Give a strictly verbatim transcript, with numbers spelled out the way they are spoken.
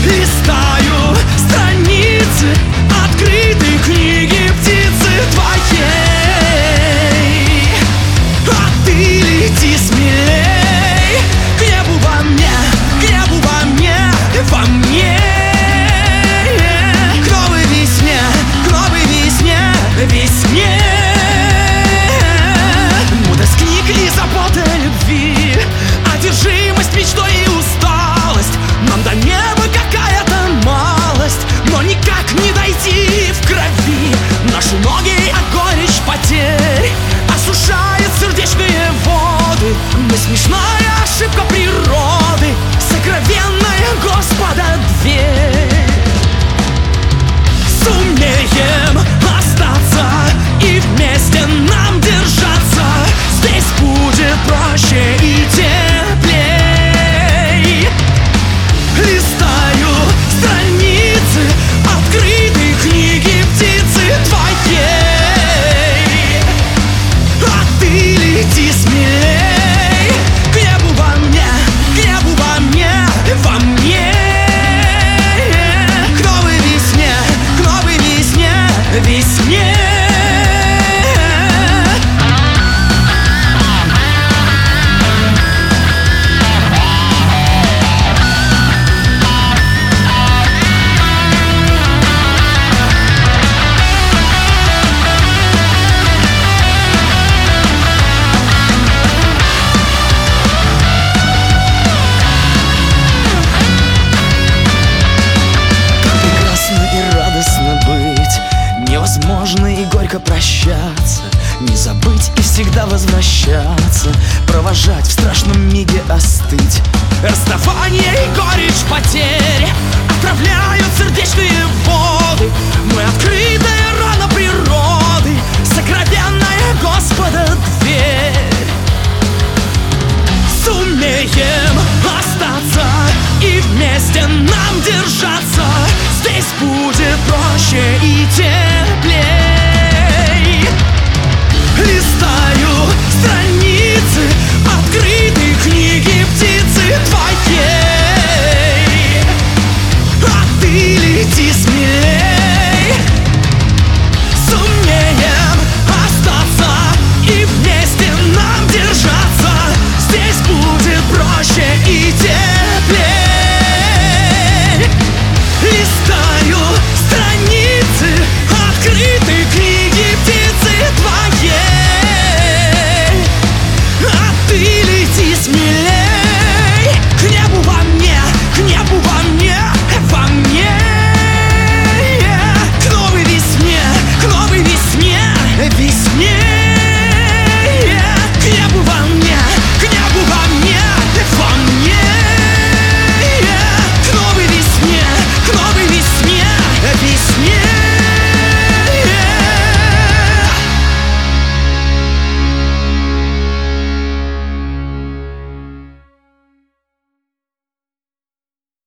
Листаю страницы открытой книги птицы твоей, а ты лети смелей к небу во мне, к небу во мне, во мне, к новой весне, к новой весне, весне. Мудрость книг и забота любви, одержимость мечтой и усталость. Нам до неба какая-то малость, но никак не дойти в крови. Наши ноги, а горечь потерь осушает сердечные воды. Мы смешная ошибка природы, сокровенная Господа дверь. Сумеем остаться и вместе нам держаться, здесь будет проще и теплей. Листаю страницы открытой книги птицы твоей, а ты лети смелей к небу во мне, к небу во мне, во мне, к новой весне, к новой весне, весне. Невозможно и горько прощаться, не забыть и всегда возвращаться, провожать в страшном миге остыть. Расставание и горечь потерь отравляют сердечные воды. Мы открытая рана природы, сокровенная Господа дверь. Сумеем остаться и вместе нам держаться, здесь будет проще и теплее.